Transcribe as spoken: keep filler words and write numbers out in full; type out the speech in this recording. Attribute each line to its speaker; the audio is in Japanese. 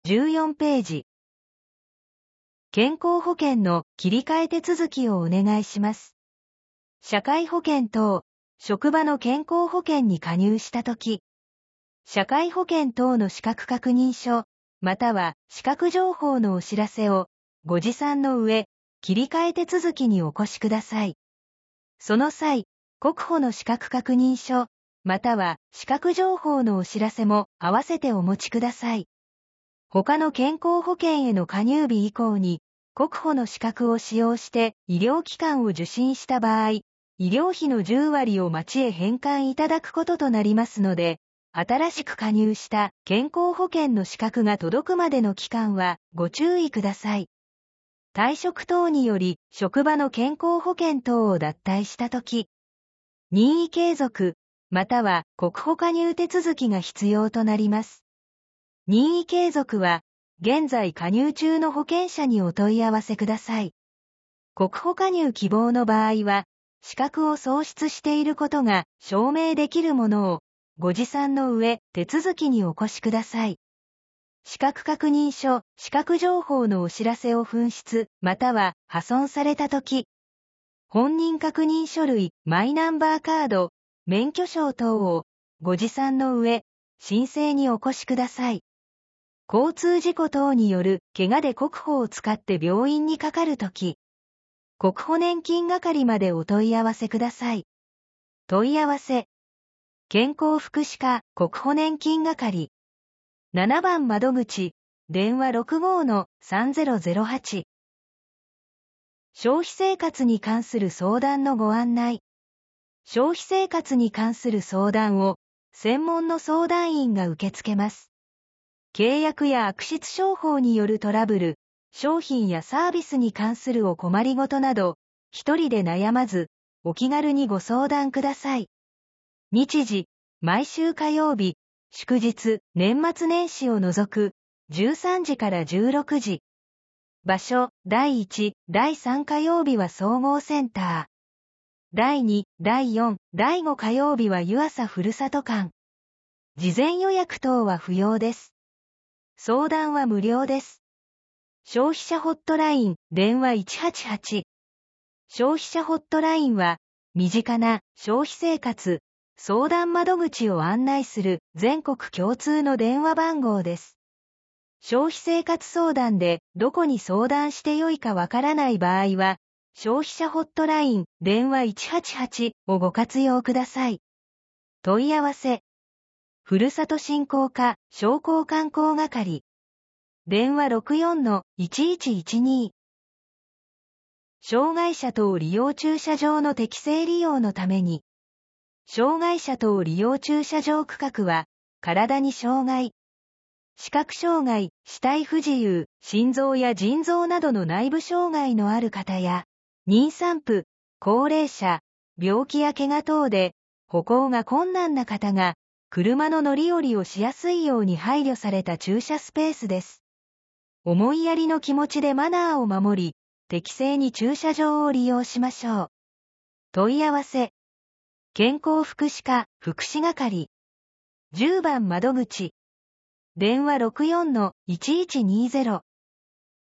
Speaker 1: じゅうよんページ。健康保険の切り替え手続きをお願いします。社会保険等、職場の健康保険に加入したとき、社会保険等の資格確認書、または資格情報のお知らせをご持参の上、切り替え手続きにお越しください。その際、国保の資格確認書、または資格情報のお知らせも合わせてお持ちください。他の健康保険への加入日以降に、国保の資格を使用して医療機関を受診した場合、医療費のじゅうわりを町へ返還いただくこととなりますので、新しく加入した健康保険の資格が届くまでの期間はご注意ください。退職等により職場の健康保険等を脱退したとき、任意継続、または国保加入手続きが必要となります。任意継続は、現在加入中の保険者にお問い合わせください。国保加入希望の場合は、資格を喪失していることが証明できるものを、ご持参の上、手続きにお越しください。資格確認書、資格情報のお知らせを紛失、または破損されたとき、本人確認書類、マイナンバーカード、免許証等を、ご持参の上、申請にお越しください。交通事故等による怪我で国保を使って病院にかかるとき、国保年金係までお問い合わせください。問い合わせ。健康福祉課国保年金係。ななばん窓口、電話 ろくごのさんぜろぜろはち。消費生活に関する相談のご案内。消費生活に関する相談を、専門の相談員が受け付けます。契約や悪質商法によるトラブル、商品やサービスに関するお困りごとなど、一人で悩まず、お気軽にご相談ください。日時、毎週火曜日、祝日、年末年始を除く、じゅうさんじからじゅうろくじ。場所、だいいち、だいさん火曜日は総合センター。だいに、だいよん、だいご火曜日は湯浅ふるさと館。事前予約等は不要です。相談は無料です。消費者ホットライン、電話いちはちはち。消費者ホットラインは、身近な消費生活、相談窓口を案内する全国共通の電話番号です。消費生活相談でどこに相談してよいかわからない場合は、消費者ホットライン、電話いちはちはちをご活用ください。問い合わせ。ふるさと振興課商工観光係。電話 ろくよんのいちいちいちに。障害者等利用駐車場の適正利用のために、障害者等利用駐車場区画は、体に障害、視覚障害、肢体不自由、心臓や腎臓などの内部障害のある方や、妊産婦、高齢者、病気や怪我等で、歩行が困難な方が、車の乗り降りをしやすいように配慮された駐車スペースです。思いやりの気持ちでマナーを守り、適正に駐車場を利用しましょう。問い合わせ。健康福祉課福祉係。じゅうばん窓口。電話 ろくよんのいちいちにゼロ。